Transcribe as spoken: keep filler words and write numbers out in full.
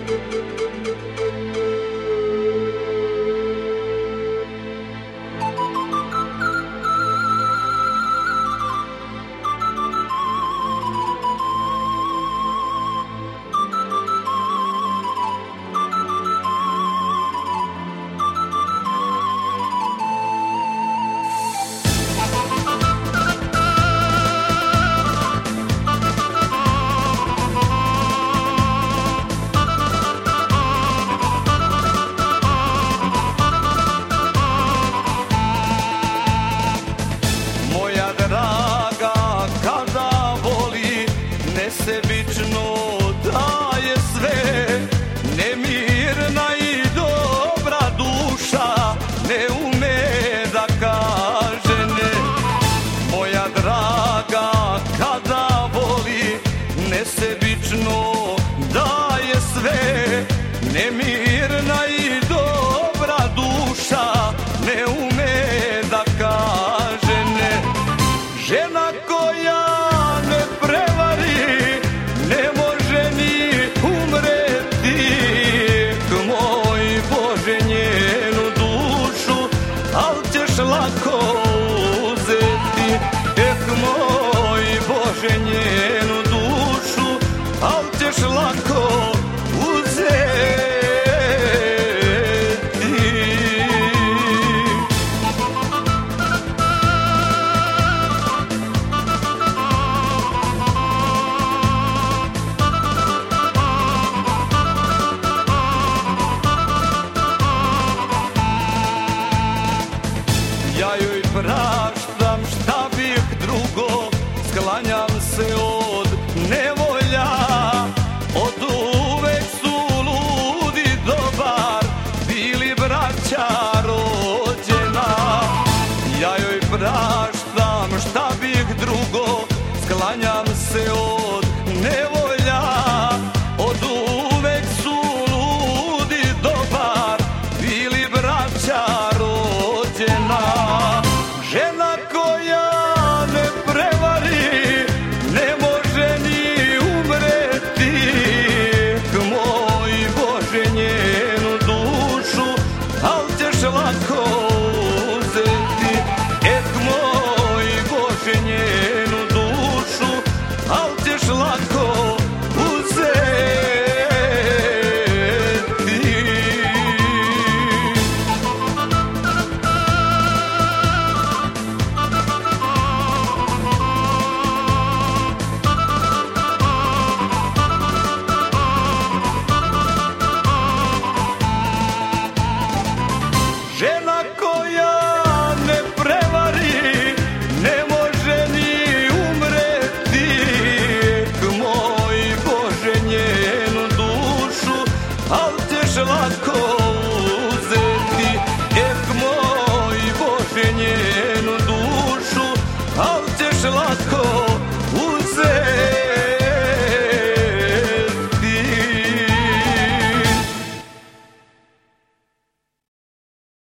Nesebično daje sve, nemirna i dobra duša ne ume da kaže ne. Moja draga kada voli, nesebično daje sve, nemirna i dobra duša ne ume da kaže ne. Žena koja ne prevari ne može ni umreti, moj Bože njenu dušu, al ćeš lako uzeti. Ek moj Bože njenu dušu, al ćeš lako uzeti. Ja joj praštam, šta bih drugo, sklanjam se od nevolja. Od uvek su ludi dobar bili braća rođena. Ja joj praštam, šta bih drugo, sklanjam se od nevolja. Od uvek su ludi dobar bili braća rođena. Žena koja ne prevari ne može ni umreti, moj Bože njenu dušu, al ćeš lako uzeti. Ek moj Bože njenu dušu, al ćeš lako uzeti. Žena koja ne prevari ne može ni umreti, moj Bože njenu dušu, al ćeš lako